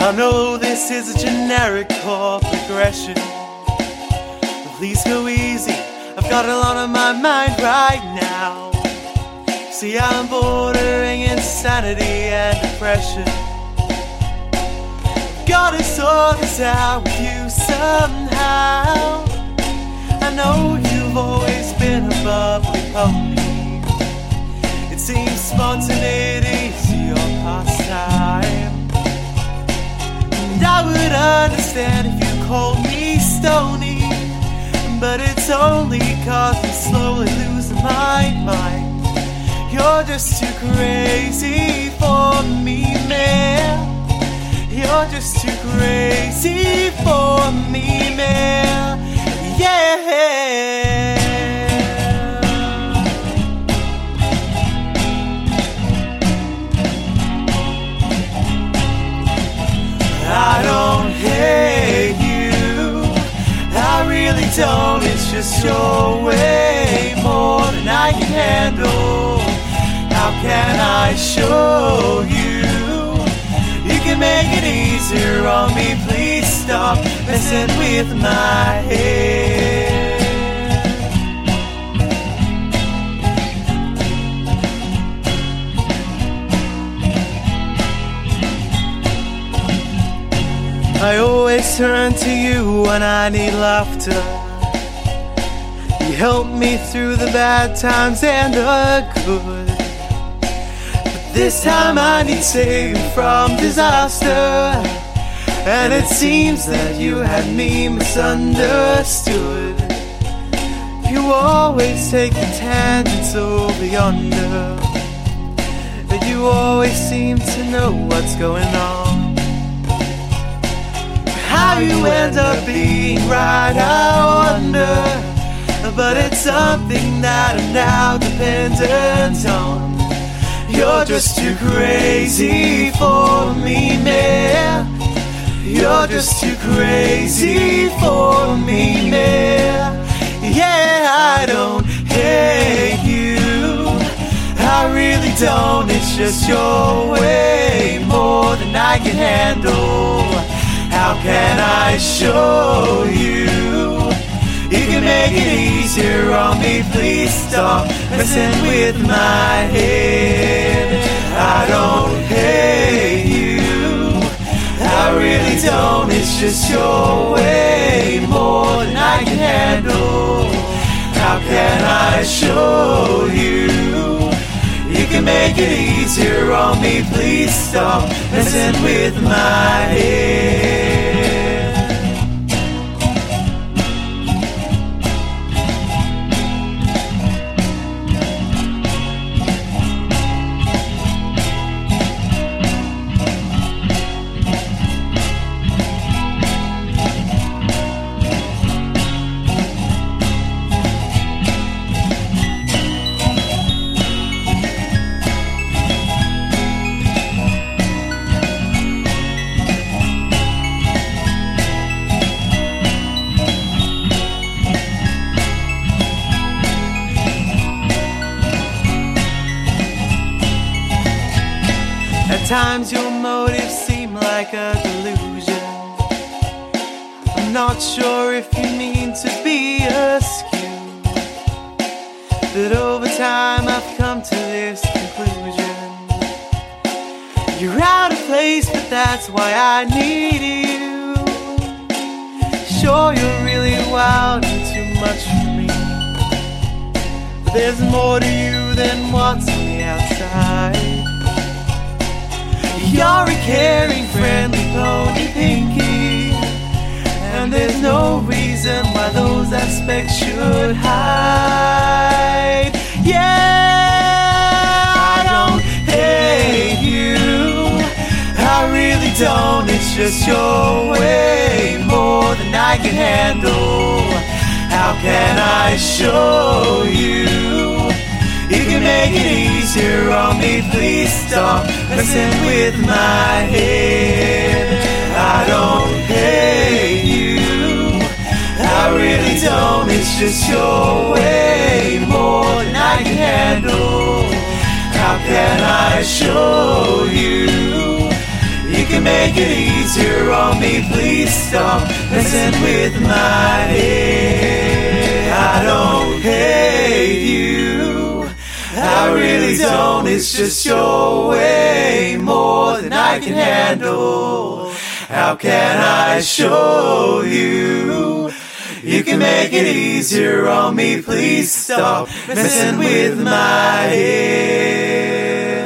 I know this is a generic chord progression, but please go easy, I've got a lot on my mind right now. See, I'm bordering insanity and depression. Gotta sort this out with you somehow. I know you've always been a bubbly pony. It seems spontaneity's your pastime, and I would understand if you called me stony, but it's only 'cause I'm slowly losing my mind. You're just too crazy for me, man. You're just too crazy for me, man. Yeah. I don't hate you, I really don't. It's just your way more than I can handle. How can I show you? You can make it easier on me. Please stop messing with my head. I always turn to you when I need laughter. You help me through the bad times and the good. This time I need saving from disaster, and it seems that you had me misunderstood. You always take the tangents over yonder, but you always seem to know what's going on. How you end up being right, I wonder, but it's something that I'm now dependent on. You're just too crazy for me, man. You're just too crazy for me, man. Yeah, I don't hate you, I really don't. It's just your way more than I can handle. How can I show you? You can make it easier on me. Please stop messing with my head. I don't hate you, I really don't. It's just your way more than I can handle. How can I show you? You can make it easier on me. Please stop messing with my head. At times your motives seem like a delusion. I'm not sure if you mean to be askew, but over time I've come to this conclusion. You're out of place, but that's why I need you. Sure, you're really wild and too much for me, but there's more to you than what's on the outside. You're a caring, friendly pony pinky, and there's no reason why those aspects should hide. Yeah, I don't hate you, I really don't. It's just your way more than I can handle. How can I show you? You can make it easier on me. Please stop messing with my head. I don't hate you, I really don't. It's just your way more than I can handle. How can I show you? You can make make it easier on me, please stop messing with my head. I don't hate you, I really don't. It's just your way more than I can handle. How can I show you? You can make it easier on me, please stop messing with my head.